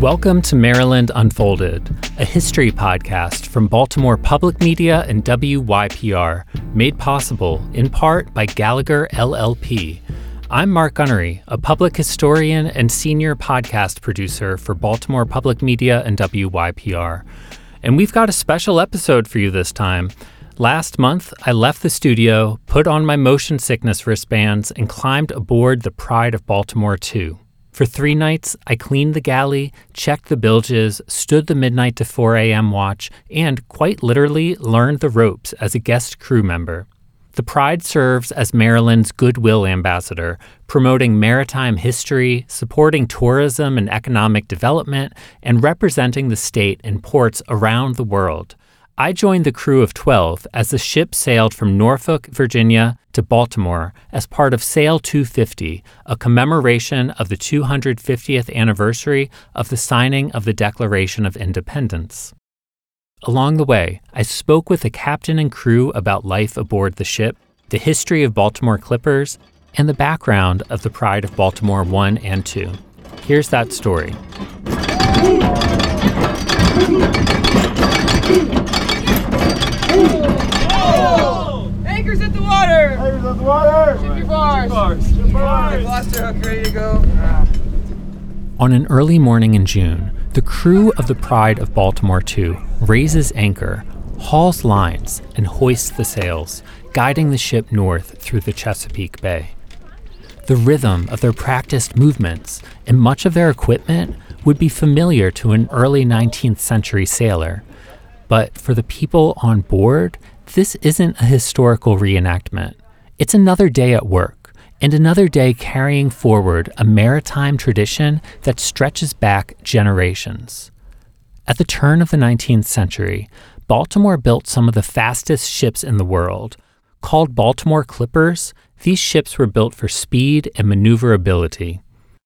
Welcome to Maryland Unfolded, a history podcast from Baltimore Public Media and WYPR, made possible in part by Gallagher LLP. I'm Mark Gunnery, a public historian and senior podcast producer for Baltimore Public Media and WYPR. And we've got a special episode for you this time. Last month, I left the studio, put on my motion sickness wristbands, and climbed aboard the Pride of Baltimore II. For 3 nights, I cleaned the galley, checked the bilges, stood the midnight to 4 a.m. watch, and quite literally learned the ropes as a guest crew member. The Pride serves as Maryland's goodwill ambassador, promoting maritime history, supporting tourism and economic development, and representing the state in ports around the world. I joined the crew of 12 as the ship sailed from Norfolk, Virginia to Baltimore as part of Sail 250, a commemoration of the 250th anniversary of the signing of the Declaration of Independence. Along the way, I spoke with the captain and crew about life aboard the ship, the history of Baltimore Clippers, and the background of the Pride of Baltimore I and II. Here's that story. Oh! Anchors at the water! Anchors at the water! Ship your bars! Ship your bars! Gloucester hook ready to go. On an early morning in June, the crew of the Pride of Baltimore II raises anchor, hauls lines, and hoists the sails, guiding the ship north through the Chesapeake Bay. The rhythm of their practiced movements and much of their equipment would be familiar to an early 19th century sailor. But for the people on board, this isn't a historical reenactment. It's another day at work, and another day carrying forward a maritime tradition that stretches back generations. At the turn of the 19th century, Baltimore built some of the fastest ships in the world. Called Baltimore Clippers, these ships were built for speed and maneuverability.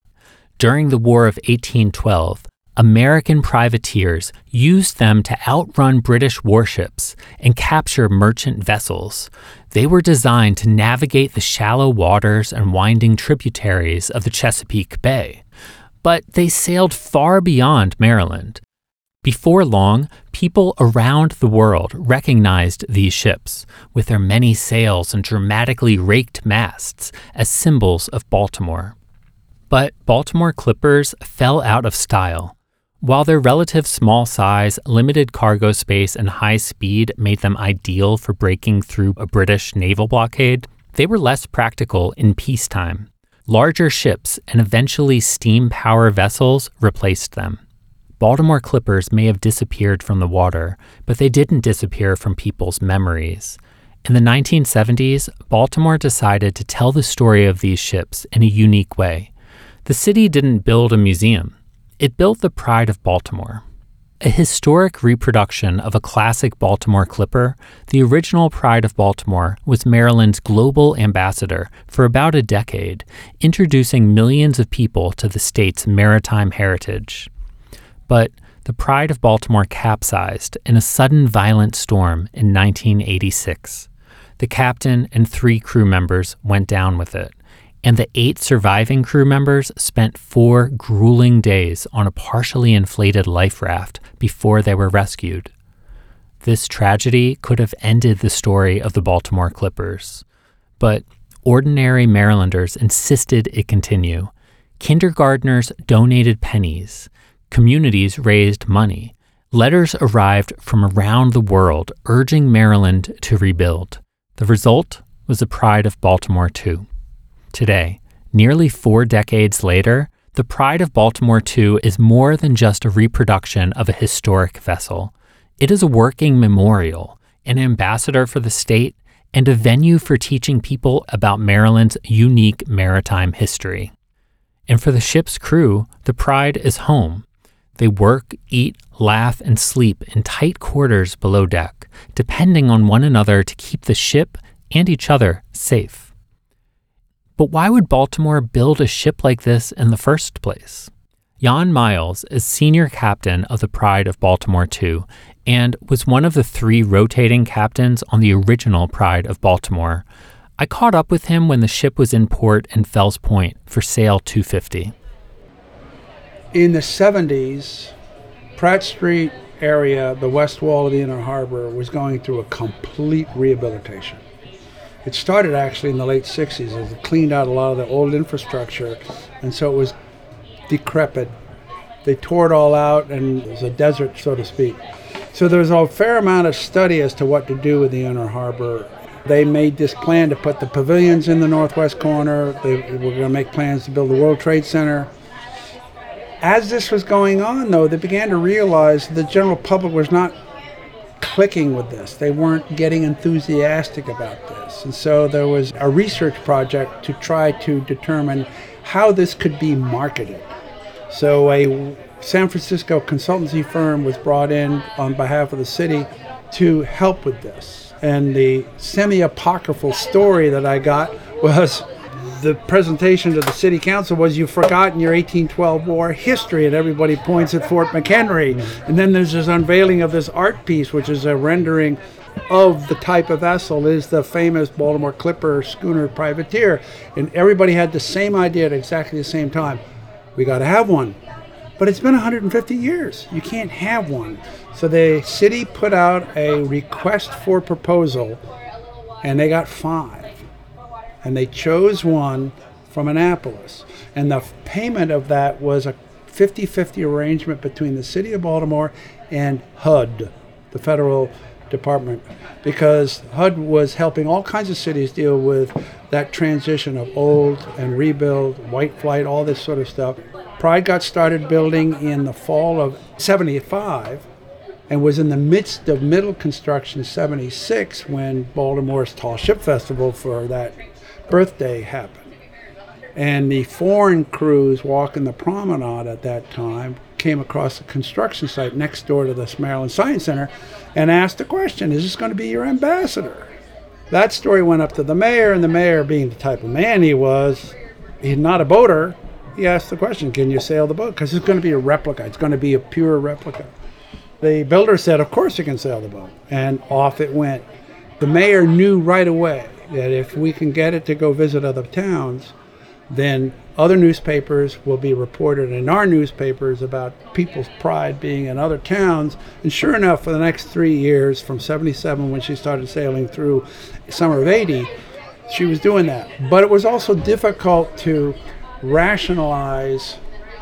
During the War of 1812, American privateers used them to outrun British warships and capture merchant vessels. They were designed to navigate the shallow waters and winding tributaries of the Chesapeake Bay. But they sailed far beyond Maryland. Before long, people around the world recognized these ships, with their many sails and dramatically raked masts, as symbols of Baltimore. But Baltimore Clippers fell out of style. While their relative small size, limited cargo space, and high speed made them ideal for breaking through a British naval blockade, they were less practical in peacetime. Larger ships and eventually steam power vessels replaced them. Baltimore Clippers may have disappeared from the water, but they didn't disappear from people's memories. In the 1970s, Baltimore decided to tell the story of these ships in a unique way. The city didn't build a museum. It built the Pride of Baltimore. A historic reproduction of a classic Baltimore Clipper, the original Pride of Baltimore was Maryland's global ambassador for about a decade, introducing millions of people to the state's maritime heritage. But the Pride of Baltimore capsized in a sudden violent storm in 1986. The captain and 3 crew members went down with it, and the 8 surviving crew members spent 4 grueling days on a partially inflated life raft before they were rescued. This tragedy could have ended the story of the Baltimore Clippers, but ordinary Marylanders insisted it continue. Kindergartners donated pennies. Communities raised money. Letters arrived from around the world urging Maryland to rebuild. The result was the Pride of Baltimore II. Today, nearly 4 decades later, the Pride of Baltimore II is more than just a reproduction of a historic vessel. It is a working memorial, an ambassador for the state, and a venue for teaching people about Maryland's unique maritime history. And for the ship's crew, the Pride is home. They work, eat, laugh, and sleep in tight quarters below deck, depending on one another to keep the ship and each other safe. But why would Baltimore build a ship like this in the first place? Jan Miles is senior captain of the Pride of Baltimore II and was one of the 3 rotating captains on the original Pride of Baltimore. I caught up with him when the ship was in port in Fells Point for Sail 250. In the 70s, Pratt Street area, the west wall of the Inner Harbor, was going through a complete rehabilitation. It started actually in the late 60s as it cleaned out a lot of the old infrastructure, and so it was decrepit. They tore it all out, and it was a desert, so to speak. So there was a fair amount of study as to what to do with the Inner Harbor. They made this plan to put the pavilions in the northwest corner. They were going to make plans to build the World Trade Center. As this was going on, though, they began to realize the general public was not clicking with this. They weren't getting enthusiastic about this. And so there was a research project to try to determine how this could be marketed. So a San Francisco consultancy firm was brought in on behalf of the city to help with this. And the semi-apocryphal story that I got was the presentation to the city council was, you've forgotten your 1812 war history, and everybody points at Fort McHenry. And then there's this unveiling of this art piece, which is a rendering of the type of vessel is the famous Baltimore Clipper schooner privateer. And everybody had the same idea at exactly the same time. We got to have one. But it's been 150 years. You can't have one. So the city put out a request for proposal, and they got 5. And they chose one from Annapolis. And the payment of that was a 50-50 arrangement between the city of Baltimore and HUD, the federal department, because HUD was helping all kinds of cities deal with that transition of old and rebuild, white flight, all this sort of stuff. Pride got started building in the fall of 75 and was in the midst of middle construction 76 when Baltimore's Tall Ship Festival for that birthday happened. And the foreign crews walking the promenade at that time came across a construction site next door to the Maryland Science Center and asked the question, is this going to be your ambassador? That story went up to the mayor, and the mayor, being the type of man he was, he's not a boater, he asked the question, can you sail the boat? Because it's going to be a replica. It's going to be a pure replica. The builder said, of course you can sail the boat. And off it went. The mayor knew right away that if we can get it to go visit other towns, then other newspapers will be reported in our newspapers about people's pride being in other towns. And sure enough, for the next 3 years, from 77 when she started sailing through summer of 80, she was doing that. But it was also difficult to rationalize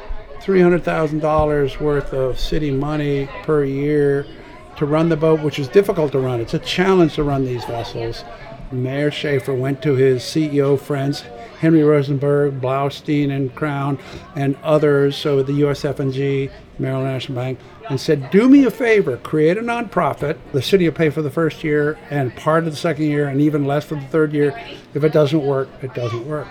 $300,000 worth of city money per year to run the boat, which is difficult to run. It's a challenge to run these vessels. Mayor Schaefer went to his CEO friends, Henry Rosenberg, Blaustein and Crown, and others, so the USF&G, Maryland National Bank, and said, do me a favor, create a nonprofit. The city will pay for the first year and part of the second year and even less for the third year. If it doesn't work, it doesn't work.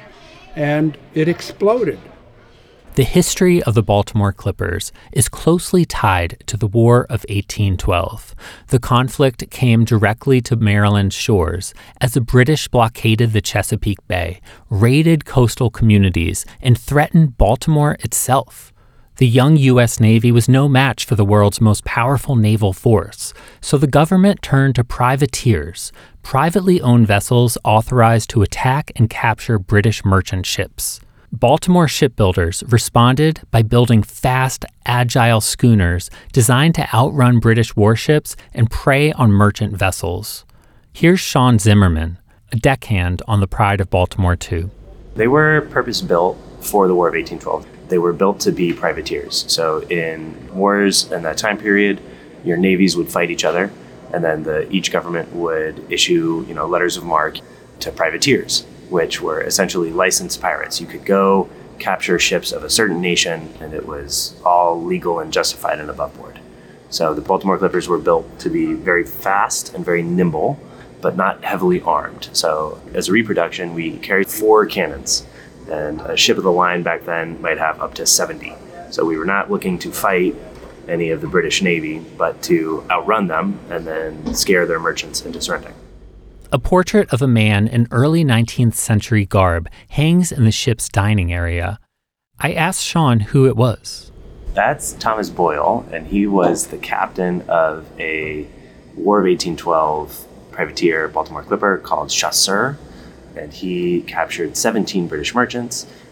And it exploded. The history of the Baltimore Clippers is closely tied to the War of 1812. The conflict came directly to Maryland's shores as the British blockaded the Chesapeake Bay, raided coastal communities, and threatened Baltimore itself. The young U.S. Navy was no match for the world's most powerful naval force, so the government turned to privateers, privately owned vessels authorized to attack and capture British merchant ships. Baltimore shipbuilders responded by building fast, agile schooners designed to outrun British warships and prey on merchant vessels. Here's Sean Zimmerman, a deckhand on the Pride of Baltimore II. They were purpose-built for the War of 1812. They were built to be privateers. So in wars in that time period, your navies would fight each other, and then each government would issue, letters of marque to privateers, which were essentially licensed pirates. You could go capture ships of a certain nation, and it was all legal and justified and above board. So the Baltimore Clippers were built to be very fast and very nimble, but not heavily armed. So as a reproduction, we carried 4 cannons, and a ship of the line back then might have up to 70. So we were not looking to fight any of the British Navy, but to outrun them and then scare their merchants into surrendering. A portrait of a man in early 19th century garb hangs in the ship's dining area. I asked Sean who it was. That's Thomas Boyle, and he was the captain of a War of 1812 privateer Baltimore Clipper called Chasseur, and he captured 17 British merchants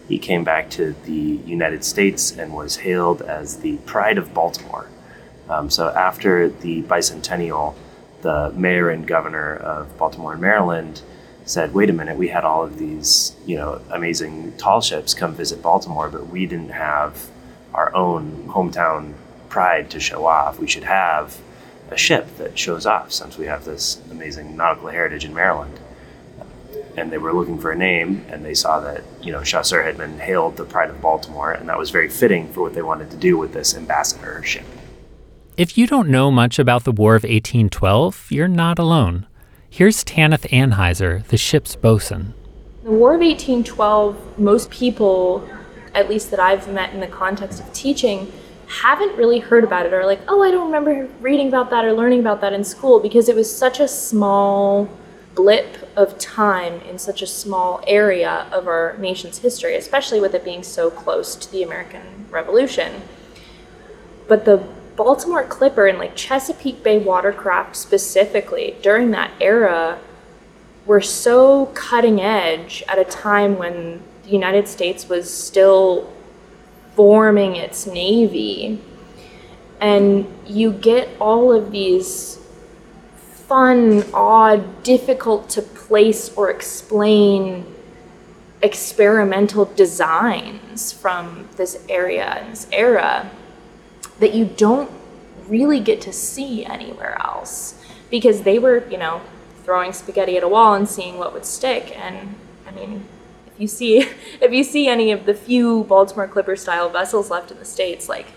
he came back to the United States and was hailed as the Pride of Baltimore. So after the bicentennial, the mayor and governor of Baltimore and Maryland said, wait a minute, we had all of these, amazing tall ships come visit Baltimore, but we didn't have our own hometown pride to show off. We should have a ship that shows off since we have this amazing nautical heritage in Maryland. And they were looking for a name, and they saw that, Chasseur had been hailed the Pride of Baltimore, and that was very fitting for what they wanted to do with this ambassador ship. If you don't know much about the War of 1812, you're not alone. Here's Tanith Anheuser, the ship's bosun. The War of 1812, most people, at least that I've met in the context of teaching, haven't really heard about it, or like, oh, I don't remember reading about that or learning about that in school, because it was such a small blip of time in such a small area of our nation's history, especially with it being so close to the American Revolution. But the Baltimore Clipper and like Chesapeake Bay watercraft specifically during that era were so cutting edge at a time when the United States was still forming its navy. And you get all of these fun, odd, difficult to place or explain experimental designs from this area and this era that you don't really get to see anywhere else, because they were, throwing spaghetti at a wall and seeing what would stick. And I mean, if you see any of the few Baltimore Clipper style vessels left in the States, like,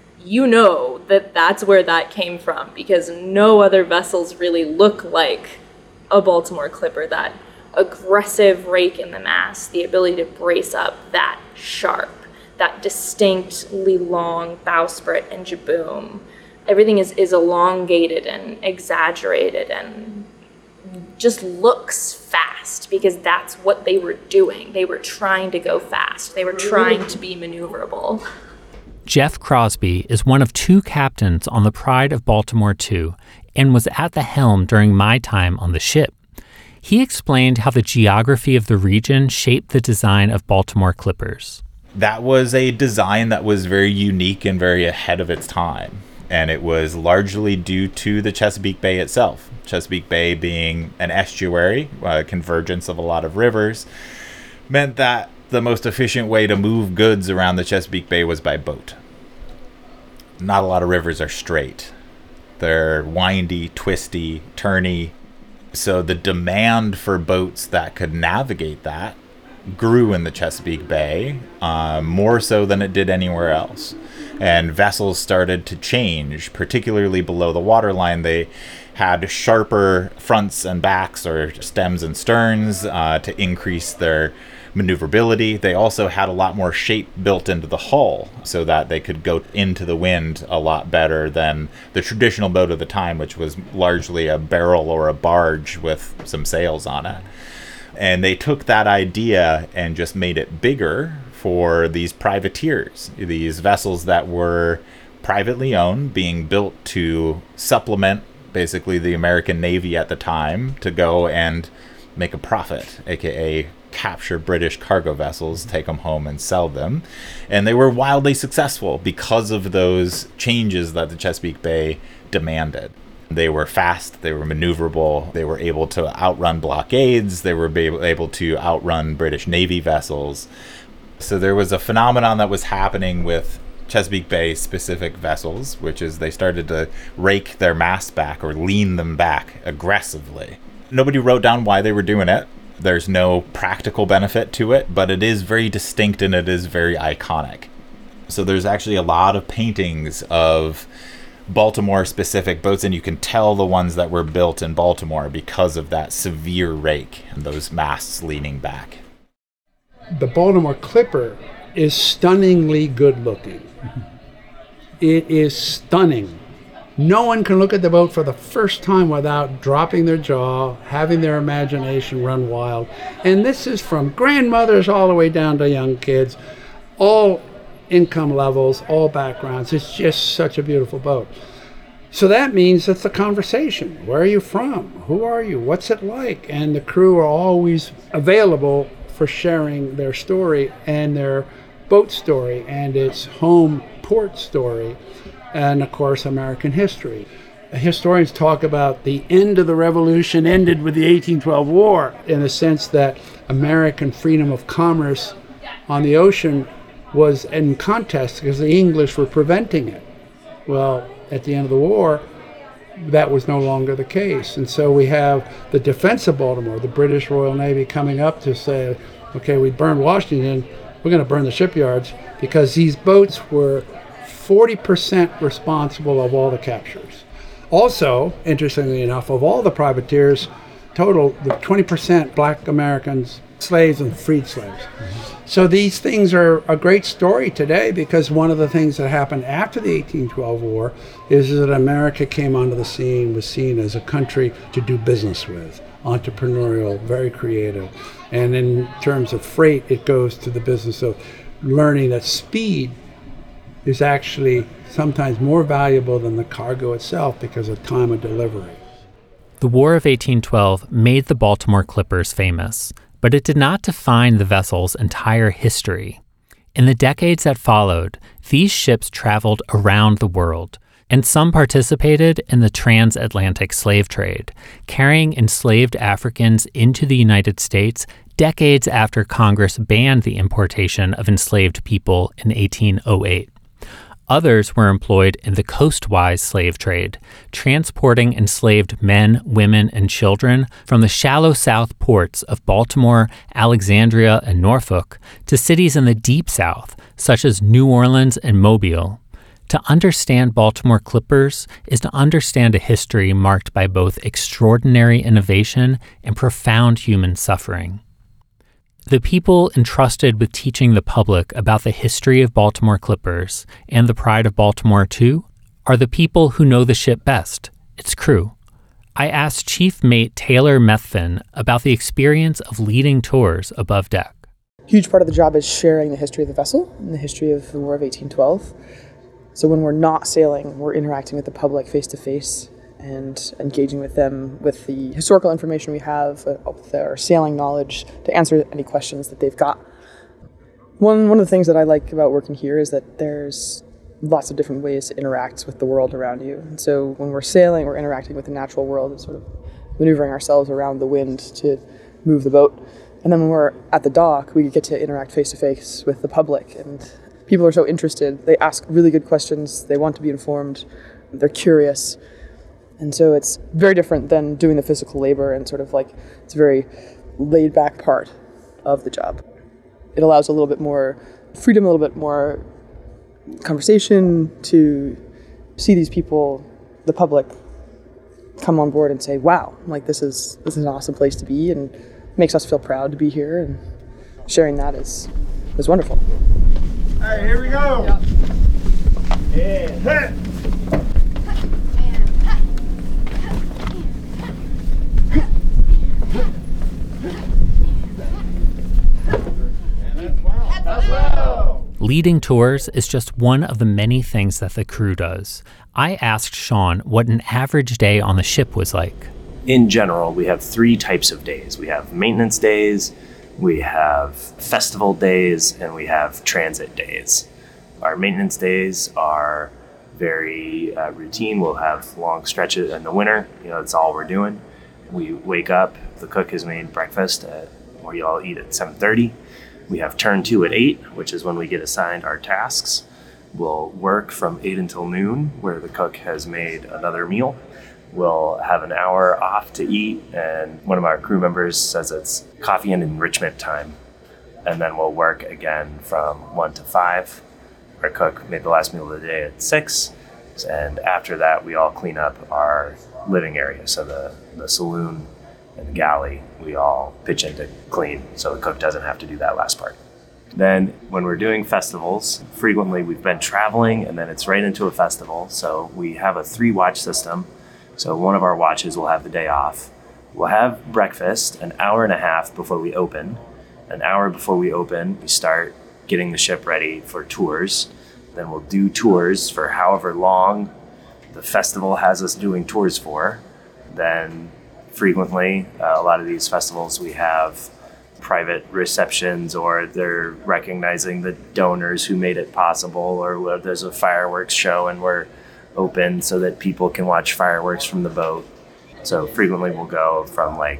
that's where that came from, because no other vessels really look like a Baltimore Clipper. That aggressive rake in the mast, the ability to brace up that sharp, that distinctly long bowsprit and jibboom. Everything is elongated and exaggerated and just looks fast, because that's what they were doing. They were trying to go fast. They were trying to be maneuverable. Jeff Crosby is one of two captains on the Pride of Baltimore II and was at the helm during my time on the ship. He explained how the geography of the region shaped the design of Baltimore Clippers. That was a design that was very unique and very ahead of its time. And it was largely due to the Chesapeake Bay itself. Chesapeake Bay being an estuary, a convergence of a lot of rivers, meant that the most efficient way to move goods around the Chesapeake Bay was by boat. Not a lot of rivers are straight. They're windy, twisty, turny. So the demand for boats that could navigate that grew in the Chesapeake Bay, more so than it did anywhere else. And vessels started to change, particularly below the waterline. They had sharper fronts and backs, or stems and sterns, to increase their maneuverability. They also had a lot more shape built into the hull so that they could go into the wind a lot better than the traditional boat of the time, which was largely a barrel or a barge with some sails on it. And they took that idea and just made it bigger for these privateers, these vessels that were privately owned, being built to supplement basically the American Navy at the time to go and make a profit, aka capture British cargo vessels, take them home and sell them. And they were wildly successful because of those changes that the Chesapeake Bay demanded. They were fast, they were maneuverable, they were able to outrun blockades, they were able to outrun British Navy vessels. So there was a phenomenon that was happening with Chesapeake Bay specific vessels, which is they started to rake their masts back or lean them back aggressively. Nobody wrote down why they were doing it. There's no practical benefit to it, but it is very distinct and it is very iconic. So there's actually a lot of paintings of Baltimore specific boats, and you can tell the ones that were built in Baltimore because of that severe rake and those masts leaning back. The Baltimore Clipper is stunningly good looking. It is stunning. No one can look at the boat for the first time without dropping their jaw, having their imagination run wild. And this is from grandmothers all the way down to young kids, all income levels, all backgrounds. It's just such a beautiful boat. So that means it's the conversation. Where are you from? Who are you? What's it like? And the crew are always available for sharing their story and their boat story and its home port story, and of course American history. Historians talk about the end of the Revolution ended with the 1812 War, in the sense that American freedom of commerce on the ocean was in contest because the English were preventing it. Well, at the end of the war, that was no longer the case. And so we have the defense of Baltimore, the British Royal Navy coming up to say, okay, we burned Washington, we're going to burn the shipyards, because these boats were 40% responsible of all the captures. Also, interestingly enough, of all the privateers, total, the 20% black Americans, slaves and freed slaves. So these things are a great story today, because one of the things that happened after the 1812 War is that America came onto the scene, was seen as a country to do business with, entrepreneurial, very creative. And in terms of freight, it goes to the business of learning that speed is actually sometimes more valuable than the cargo itself because of time of delivery. The War of 1812 made the Baltimore Clippers famous, but it did not define the vessel's entire history. In the decades that followed, these ships traveled around the world, and some participated in the transatlantic slave trade, carrying enslaved Africans into the United States decades after Congress banned the importation of enslaved people in 1808. Others were employed in the coastwise slave trade, transporting enslaved men, women, and children from the shallow South ports of Baltimore, Alexandria, and Norfolk to cities in the Deep South, such as New Orleans and Mobile. To understand Baltimore Clippers is to understand a history marked by both extraordinary innovation and profound human suffering. The people entrusted with teaching the public about the history of Baltimore Clippers and the pride of Baltimore, too, are the people who know the ship best, its crew. I asked Chief Mate Taylor Methvin about the experience of leading tours above deck. A huge part of the job is sharing the history of the vessel and the history of the War of 1812. So when we're not sailing, we're interacting with the public face-to-face and engaging with them with the historical information we have, with our sailing knowledge, to answer any questions that they've got. One of the things that I like about working here is that there's lots of different ways to interact with the world around you. And so when we're sailing, we're interacting with the natural world and sort of maneuvering ourselves around the wind to move the boat. And then when we're at the dock, we get to interact face-to-face with the public. And people are so interested. They ask really good questions. They want to be informed. They're curious. And so it's very different than doing the physical labor, and sort of like it's a very laid back part of the job. It allows a little bit more freedom, a little bit more conversation, to see these people, the public, come on board and say, wow, like this is an awesome place to be, and makes us feel proud to be here, and sharing that is wonderful. All right, here we go. Yeah. Yeah. Leading tours is just one of the many things that the crew does. I asked Sean what an average day on the ship was like. In general, we have 3 types of days. We have maintenance days, we have festival days, and we have transit days. Our maintenance days are very routine. We'll have long stretches in the winter. That's all we're doing. We wake up, the cook has made breakfast, where you all eat at 7:30. We have turn 2 at 8, which is when we get assigned our tasks. We'll work from 8 until noon, where the cook has made another meal. We'll have an hour off to eat, and one of our crew members says it's coffee and enrichment time. And then we'll work again from 1 to 5. Our cook made the last meal of the day at 6, and after that we all clean up our living area. So the saloon and the galley, we all pitch in to clean, so the cook doesn't have to do that last part. Then when we're doing festivals, frequently we've been traveling and then it's right into a festival. So we have a 3-watch system. So one of our watches will have the day off. We'll have breakfast an hour and a half before we open. An hour before we open, we start getting the ship ready for tours. Then we'll do tours for however long the festival has us doing tours for. Then frequently, a lot of these festivals, we have private receptions, or they're recognizing the donors who made it possible, or where there's a fireworks show and we're open so that people can watch fireworks from the boat. So frequently we'll go from like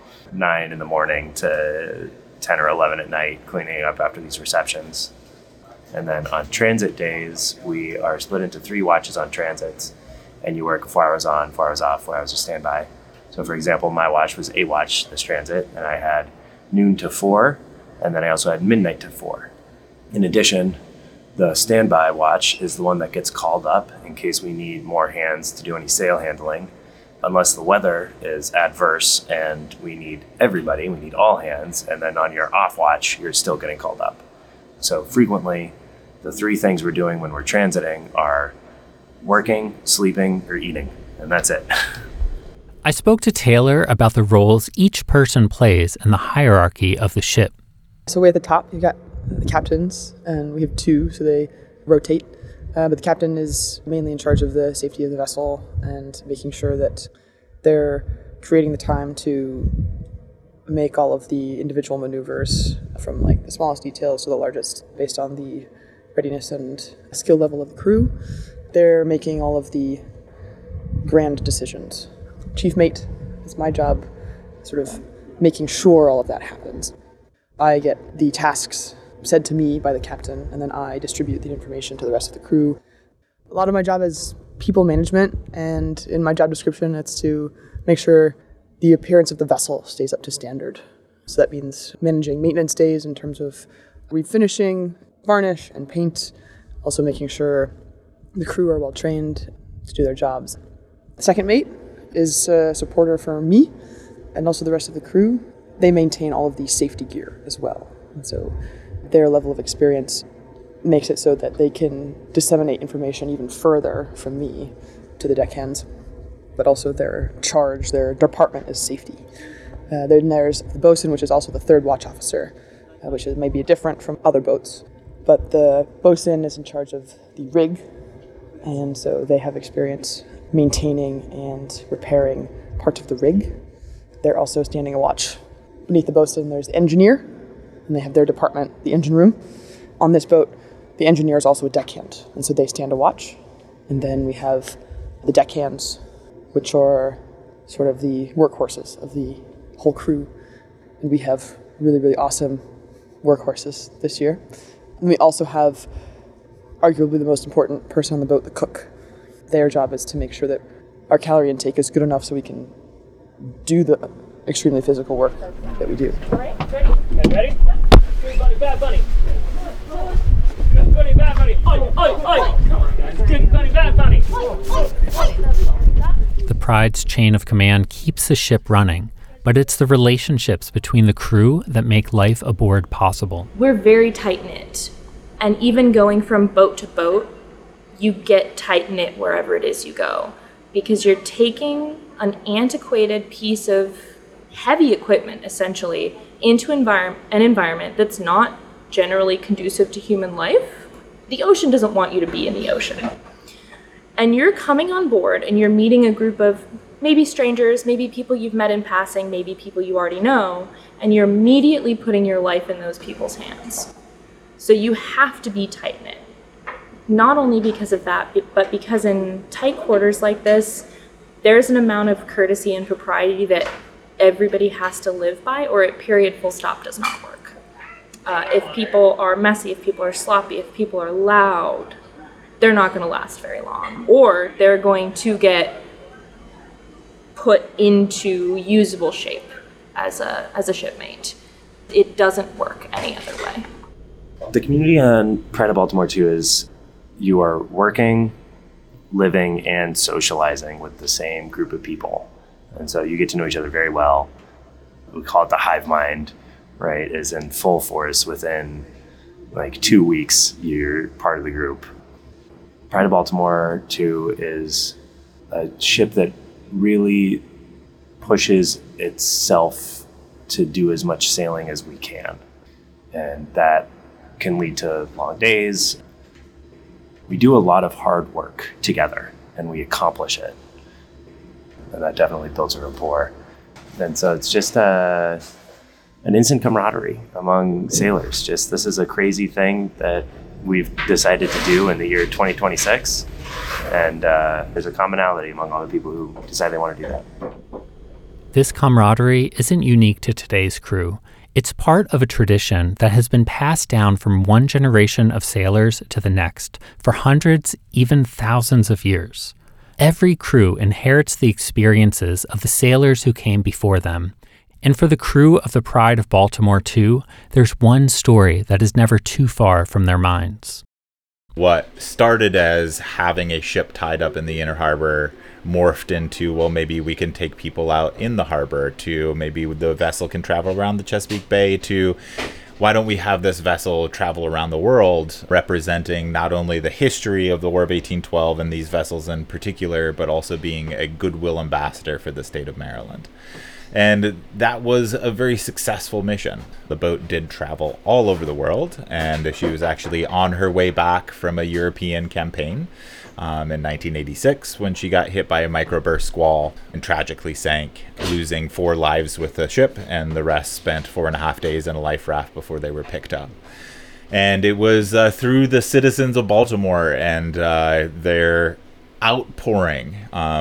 9 in the morning to 10 or 11 at night cleaning up after these receptions. And then on transit days, we are split into 3 watches on transits, and you work 4 hours on, 4 hours off, 4 hours of standby. So for example, my watch was a watch this transit, and I had noon to 4, and then I also had midnight to 4. In addition, the standby watch is the one that gets called up in case we need more hands to do any sail handling, unless the weather is adverse and we need everybody, we need all hands, and then on your off watch, you're still getting called up. So frequently, the 3 things we're doing when we're transiting are working, sleeping, or eating, and that's it. I spoke to Taylor about the roles each person plays in the hierarchy of the ship. So way at the top, you've got the captains, and we have 2, so they rotate. But the captain is mainly in charge of the safety of the vessel and making sure that they're creating the time to make all of the individual maneuvers from like the smallest details to the largest based on the readiness and skill level of the crew. They're making all of the grand decisions. Chief mate, it's my job sort of making sure all of that happens. I get the tasks said to me by the captain, and then I distribute the information to the rest of the crew. A lot of my job is people management, and in my job description, it's to make sure the appearance of the vessel stays up to standard. So that means managing maintenance days in terms of refinishing, varnish, and paint, also making sure the crew are well trained to do their jobs. The second mate is a supporter for me and also the rest of the crew. They maintain all of the safety gear as well. And so their level of experience makes it so that they can disseminate information even further from me to the deckhands, but also their charge, their department is safety. Then there's the bosun, which is also the 3rd watch officer, which is maybe different from other boats. But the bosun is in charge of the rig, and so they have experience maintaining and repairing parts of the rig. They're also standing a watch. Beneath the bosun, there's the engineer, and they have their department, the engine room. On this boat, the engineer is also a deckhand, and so they stand a watch. And then we have the deckhands, which are sort of the workhorses of the whole crew. And we have really, really awesome workhorses this year. And we also have arguably the most important person on the boat, the cook. Their job is to make sure that our calorie intake is good enough so we can do the extremely physical work that we do. All right, ready? Okay, ready? Good bunny, bad bunny. Good bunny, bad bunny. Oi, oi, oi. Come on, guys. Good bunny, bad bunny. The Pride's chain of command keeps the ship running, but it's the relationships between the crew that make life aboard possible. We're very tight-knit, and even going from boat to boat, you get tight-knit wherever it is you go, because you're taking an antiquated piece of heavy equipment, essentially, into an environment that's not generally conducive to human life. The ocean doesn't want you to be in the ocean. And you're coming on board and you're meeting a group of maybe strangers, maybe people you've met in passing, maybe people you already know, and you're immediately putting your life in those people's hands. So you have to be tight-knit. Not only because of that, but because in tight quarters like this, there's an amount of courtesy and propriety that everybody has to live by, or at period full stop does not work. If people are messy, if people are sloppy, if people are loud, they're not going to last very long, or they're going to get put into usable shape as a shipmate. It doesn't work any other way. The community on Pride of Baltimore 2 is you are working, living, and socializing with the same group of people. And so you get to know each other very well. We call it the hive mind, right? Is in full force within like 2 weeks, you're part of the group. Pride of Baltimore 2 is a ship that really pushes itself to do as much sailing as we can. And that can lead to long days. We do a lot of hard work together and we accomplish it. And that definitely builds a rapport. And so it's just an instant camaraderie among sailors. Just this is a crazy thing that we've decided to do in the year 2026. And there's a commonality among all the people who decide they want to do that. This camaraderie isn't unique to today's crew. It's part of a tradition that has been passed down from one generation of sailors to the next for hundreds, even thousands of years. Every crew inherits the experiences of the sailors who came before them. And for the crew of the Pride of Baltimore too, there's one story that is never too far from their minds. What started as having a ship tied up in the inner harbor morphed into, well, maybe we can take people out in the harbor, to maybe the vessel can travel around the Chesapeake Bay, to why don't we have this vessel travel around the world, representing not only the history of the War of 1812 and these vessels in particular, but also being a goodwill ambassador for the state of Maryland. And that was a very successful mission. The boat did travel all over the world, and she was actually on her way back from a European campaign in 1986 when she got hit by a microburst squall and tragically sank, losing 4 lives with the ship, and the rest spent 4.5 days in a life raft before they were picked up. And it was through the citizens of Baltimore and their outpouring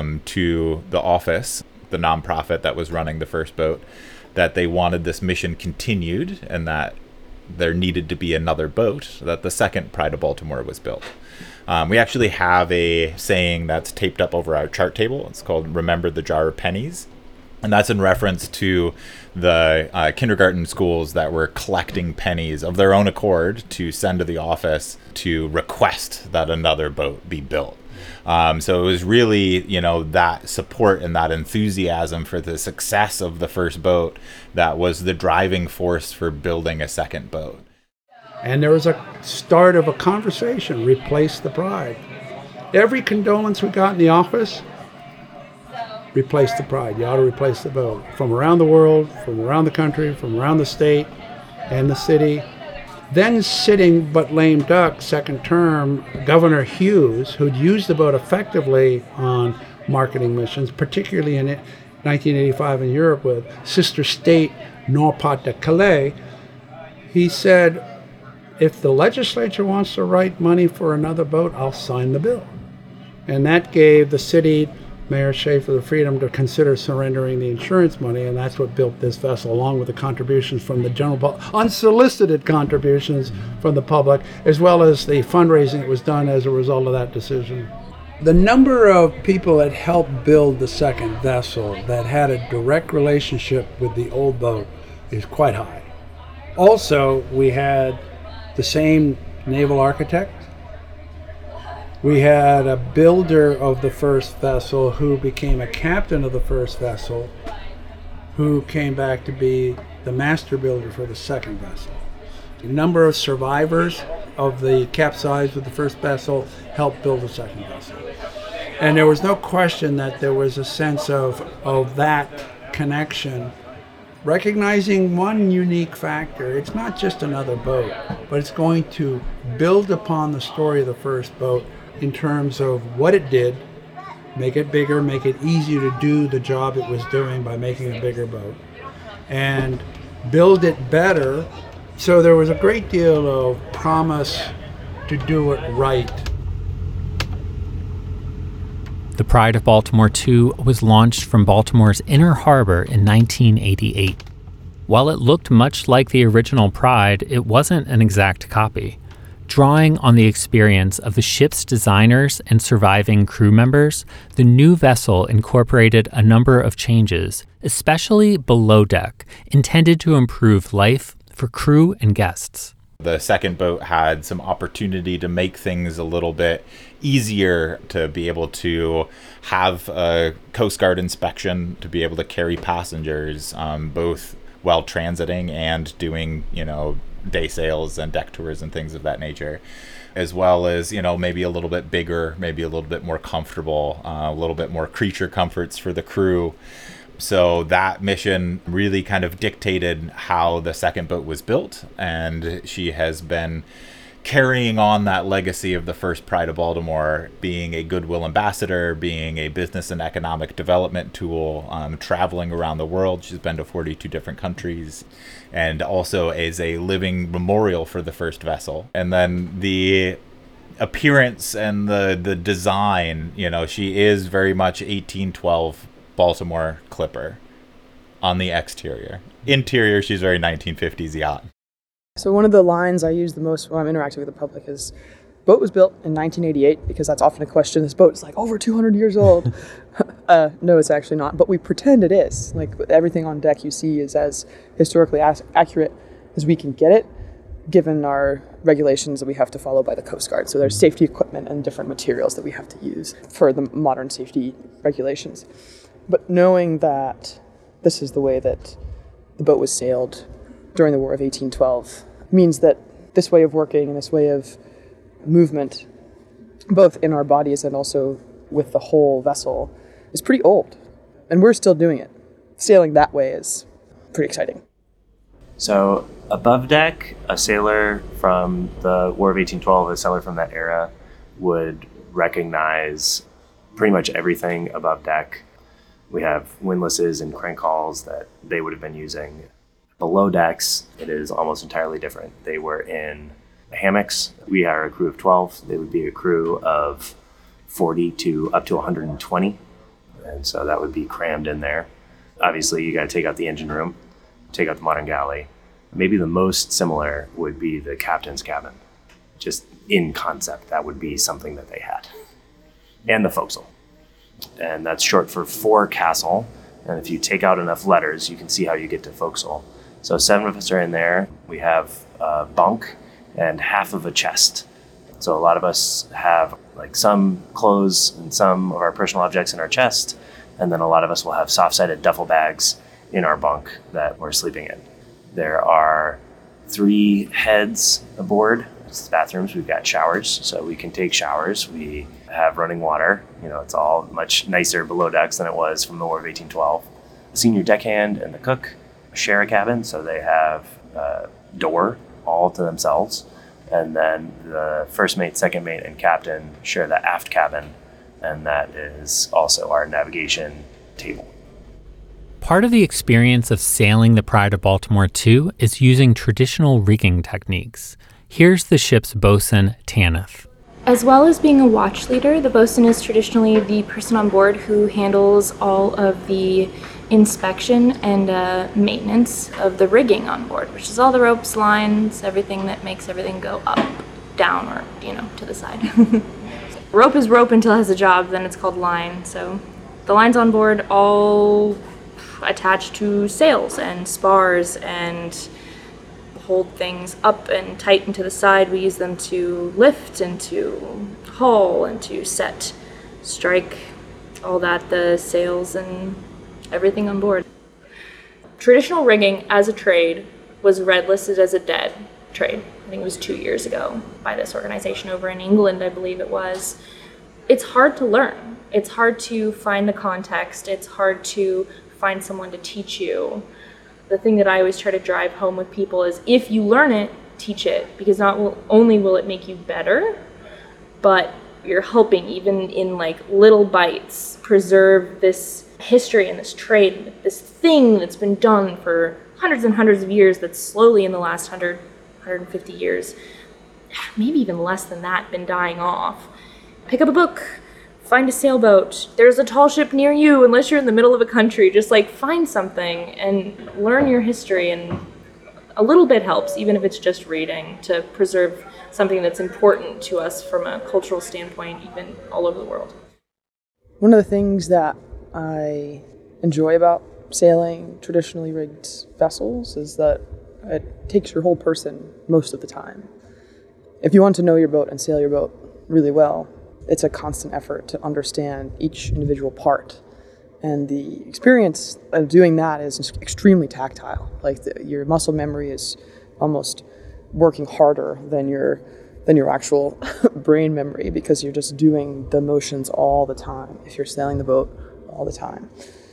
to the office, the nonprofit that was running the first boat, that they wanted this mission continued and that there needed to be another boat, that the second Pride of Baltimore was built. We actually have a saying that's taped up over our chart table. It's called "Remember the Jar of Pennies." And that's in reference to the kindergarten schools that were collecting pennies of their own accord to send to the office to request that another boat be built. So it was really, that support and that enthusiasm for the success of the first boat that was the driving force for building a second boat. And there was a start of a conversation, replace the Pride. Every condolence we got in the office, replace the Pride. You ought to replace the boat. From around the world, from around the country, from around the state and the city. Then sitting but lame duck, second term, Governor Hughes, who'd used the boat effectively on marketing missions, particularly in 1985 in Europe with sister state Nord-Pas-de-Calais, he said, if the legislature wants to write money for another boat, I'll sign the bill. And that gave the city, Mayor Schaefer, the freedom to consider surrendering the insurance money, and that's what built this vessel, along with the contributions from the general public, unsolicited contributions from the public, as well as the fundraising that was done as a result of that decision. The number of people that helped build the second vessel that had a direct relationship with the old boat is quite high. Also, we had the same naval architect. We had a builder of the first vessel who became a captain of the first vessel, who came back to be the master builder for the second vessel. The number of survivors of the capsize of the first vessel helped build the second vessel. And there was no question that there was a sense of that connection, recognizing one unique factor. It's not just another boat, but it's going to build upon the story of the first boat in terms of what it did, make it bigger, make it easier to do the job it was doing by making a bigger boat, and build it better. So there was a great deal of promise to do it right. The Pride of Baltimore II was launched from Baltimore's Inner Harbor in 1988. While it looked much like the original Pride, it wasn't an exact copy. Drawing on the experience of the ship's designers and surviving crew members, the new vessel incorporated a number of changes, especially below deck, intended to improve life for crew and guests. The second boat had some opportunity to make things a little bit easier, to be able to have a Coast Guard inspection, to be able to carry passengers, both while transiting and doing, day sails and deck tours and things of that nature, as well as, maybe a little bit bigger, maybe a little bit more comfortable, a little bit more creature comforts for the crew. So that mission really kind of dictated how the second boat was built, and she has been carrying on that legacy of the first Pride of Baltimore, being a goodwill ambassador, being a business and economic development tool, traveling around the world. She's been to 42 different countries, and also as a living memorial for the first vessel. And then the appearance and the design, she is very much 1812 Baltimore clipper on the exterior. Interior, she's very 1950s yacht. So one of the lines I use the most when I'm interacting with the public is, boat was built in 1988, because that's often a question. This boat is like over 200 years old. No, it's actually not, but we pretend it is. Like, everything on deck you see is as historically accurate as we can get it, given our regulations that we have to follow by the Coast Guard. So there's safety equipment and different materials that we have to use for the modern safety regulations. But knowing that this is the way that the boat was sailed during the War of 1812 means that this way of working and this way of movement, both in our bodies and also with the whole vessel, is pretty old. And we're still doing it. Sailing that way is pretty exciting. So above deck, a sailor from the War of 1812, a sailor from that era, would recognize pretty much everything above deck. We have windlasses and crank hauls that they would have been using. Below decks, it is almost entirely different. They were in hammocks. We are a crew of 12. They would be a crew of 40 to up to 120. And so that would be crammed in there. Obviously, you got to take out the engine room, take out the modern galley. Maybe the most similar would be the captain's cabin. Just in concept, that would be something that they had. And the forecastle. And that's short for forecastle. And if you take out enough letters, you can see how you get to forecastle. So 7 of us are in there. We have a bunk and half of a chest. So a lot of us have like some clothes and some of our personal objects in our chest. And then a lot of us will have soft-sided duffel bags in our bunk that we're sleeping in. There are 3 heads aboard. It's bathrooms. We've got showers, so we can take showers. We have running water. It's all much nicer below decks than it was from the War of 1812. The senior deckhand and the cook share a cabin, so they have a door all to themselves. And then the first mate, second mate, and captain share the aft cabin, and that is also our navigation table. Part of the experience of sailing the Pride of Baltimore too is using traditional rigging techniques. Here's the ship's bosun, Tanith. As well as being a watch leader, the bosun is traditionally the person on board who handles all of the inspection and maintenance of the rigging on board, which is all the ropes, lines, everything that makes everything go up, down, or, to the side. Rope is rope until it has a job, then it's called line. So the lines on board all attached to sails and spars and hold things up and tight and to the side. We use them to lift and to haul and to set, strike, all that, the sails and everything on board. Traditional rigging as a trade was red listed as a dead trade. I think it was 2 years ago by this organization over in England, I believe it was. It's hard to learn. It's hard to find the context. It's hard to find someone to teach you. The thing that I always try to drive home with people is, if you learn it, teach it, because not only will it make you better, but you're helping, even in like little bites, preserve this history and this trade, this thing that's been done for hundreds and hundreds of years, that's slowly in the last 100, 150 years, maybe even less than that, been dying off. Pick up a book, find a sailboat. There's a tall ship near you, unless you're in the middle of a country. Just like find something and learn your history, and a little bit helps, even if it's just reading, to preserve something that's important to us from a cultural standpoint, even all over the world. One of the things that I enjoy about sailing traditionally rigged vessels is that it takes your whole person most of the time. If you want to know your boat and sail your boat really well, it's a constant effort to understand each individual part. And the experience of doing that is extremely tactile. Like your muscle memory is almost working harder than your actual brain memory, because you're just doing the motions all the time if you're sailing the boat all the time.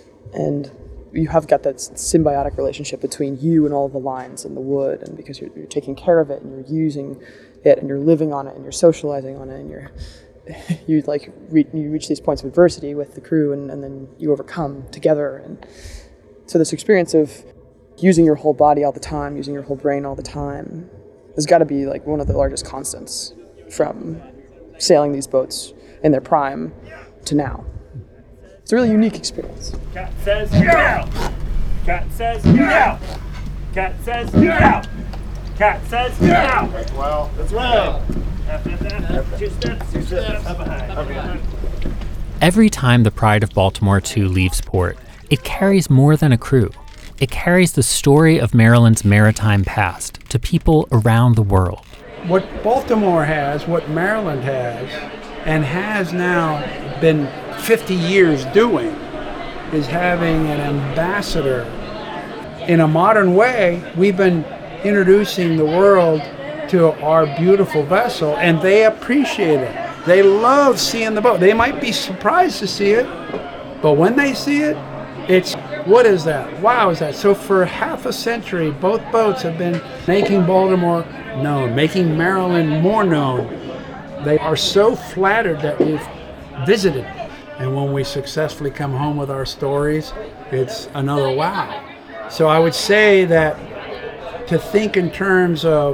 And you have got that symbiotic relationship between you and all the lines and the wood, and because you're taking care of it and you're using it, and you're living on it, and you're socializing on it, and you reach these points of adversity with the crew, and then you overcome together. And so this experience of using your whole body all the time, using your whole brain all the time, has got to be like one of the largest constants from sailing these boats in their prime to now. It's a really unique experience. Cat says, get out! Cat says, get out! Cat says, get out! Cat says, get out! That's well. That's well. Two steps up behind. Every time the Pride of Baltimore II leaves port, it carries more than a crew. It carries the story of Maryland's maritime past to people around the world. What Baltimore has, what Maryland has, and has now been 50 years doing, is having an ambassador. In a modern way, we've been introducing the world to our beautiful vessel, and they appreciate it. They love seeing the boat. They might be surprised to see it, but when they see it, it's, what is that? Wow, is that? So for half a century, both boats have been making Baltimore known, making Maryland more known. They are so flattered that we've visited. And when we successfully come home with our stories, it's another wow. So I would say that to think in terms of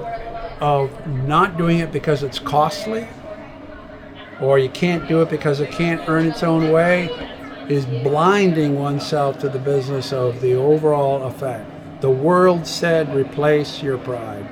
not doing it because it's costly, or you can't do it because it can't earn its own way, is blinding oneself to the business of the overall effect. The world said, replace your pride.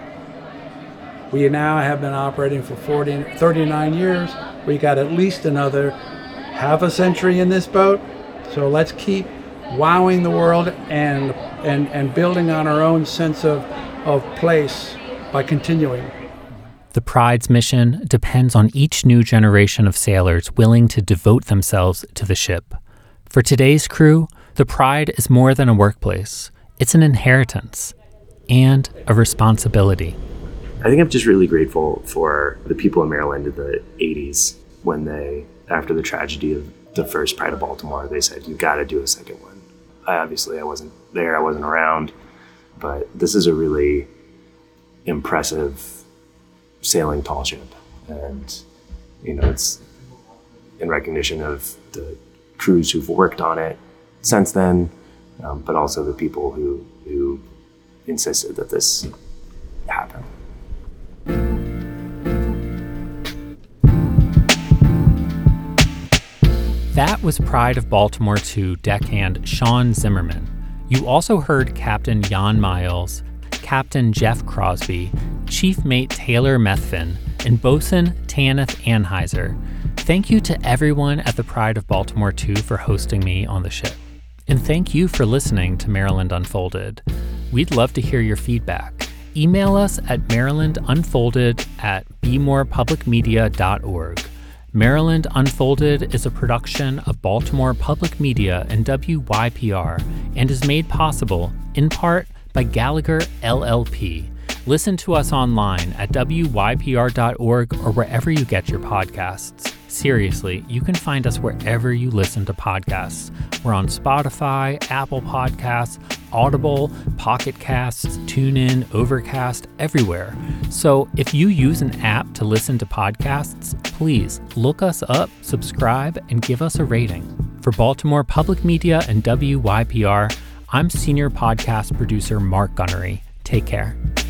We now have been operating for 39 years. We got at least another half a century in this boat. So let's keep wowing the world and building on our own sense of place by continuing. The Pride's mission depends on each new generation of sailors willing to devote themselves to the ship. For today's crew, the Pride is more than a workplace. It's an inheritance and a responsibility. I think I'm just really grateful for the people in Maryland in the 80s when they, after the tragedy of the first Pride of Baltimore, they said, you got to do a second one. I wasn't there, I wasn't around, but this is a really impressive sailing tall ship. And, it's in recognition of the crews who've worked on it since then, but also the people who insisted that this happen. That was Pride of Baltimore II deckhand Sean Zimmerman. You also heard Captain Jan Miles, Captain Jeff Crosby, Chief Mate Taylor Methvin, and Bosun Tanith Anheuser. Thank you to everyone at the Pride of Baltimore II for hosting me on the ship. And thank you for listening to Maryland Unfolded. We'd love to hear your feedback. Email us at marylandunfolded@bmorepublicmedia.org. Maryland Unfolded is a production of Baltimore Public Media and WYPR and is made possible, in part, by Gallagher LLP. Listen to us online at wypr.org or wherever you get your podcasts. Seriously, you can find us wherever you listen to podcasts. We're on Spotify, Apple Podcasts, Audible, Pocket Casts, TuneIn, Overcast, everywhere. So if you use an app to listen to podcasts, please look us up, subscribe, and give us a rating. For Baltimore Public Media and WYPR, I'm Senior Podcast Producer Mark Gunnery. Take care.